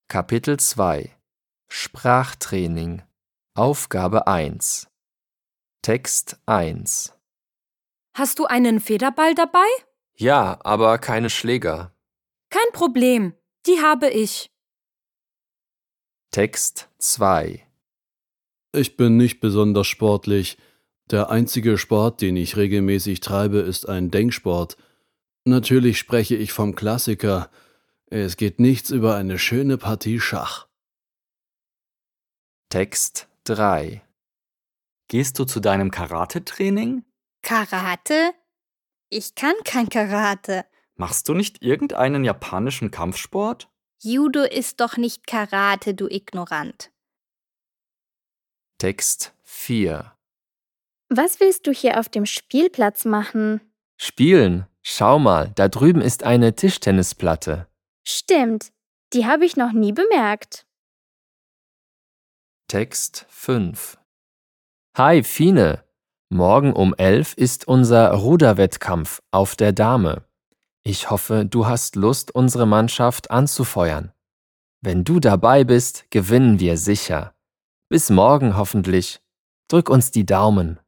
Kapitel 2 Sprachtraining Aufgabe 1 Text 1 Hast du einen Federball dabei? Ja, aber keine Schläger. Kein Problem, die habe ich. Text 2 Ich bin nicht besonders sportlich. Der einzige Sport, den ich regelmäßig treibe, ist ein Denksport. Natürlich spreche ich vom Klassiker. Es geht nichts über eine schöne Partie Schach. Text 3 Gehst du zu deinem Karate-Training? Karate? Ich kann kein Karate. Machst du nicht irgendeinen japanischen Kampfsport? Judo ist doch nicht Karate, du Ignorant. Text 4 Was willst du hier auf dem Spielplatz machen? Spielen. Schau mal, da drüben ist eine Tischtennisplatte. Stimmt, die habe ich noch nie bemerkt. Text 5 Hi, Fine. Morgen um 11 ist unser Ruderwettkampf auf der Dame. Ich hoffe, du hast Lust, unsere Mannschaft anzufeuern. Wenn du dabei bist, gewinnen wir sicher. Bis morgen hoffentlich. Drück uns die Daumen.